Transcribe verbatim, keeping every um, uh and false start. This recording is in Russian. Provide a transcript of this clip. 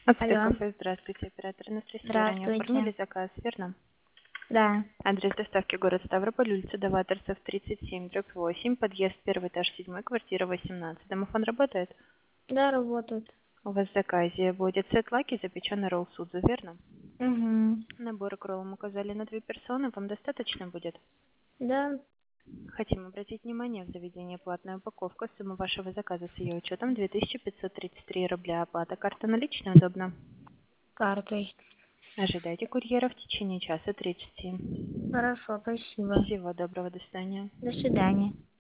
Ацтек Алло. кафе, здравствуйте, оператор Анастасия. Ранее Здравствуйте. оформили заказ, верно? Да. Адрес доставки город Ставрополь, улица Даваторцев, тридцать семь, дробь восемь, подъезд первый этаж седьмой, квартира восемнадцать. Домофон работает? Да, работает. У вас в заказе будет сет лаки, запеченный ролл судзу, верно? Угу. Набор к роллам указали на две персоны, вам достаточно будет? Да. Хотим обратить внимание, в заведении платная упаковка, сумма вашего заказа с ее учетом две тысячи пятьсот тридцать три рубля, оплата карта наличная удобно. Картой. Ожидайте курьера в течение часа тридцати. Хорошо, спасибо. Всего доброго, до свидания. До свидания.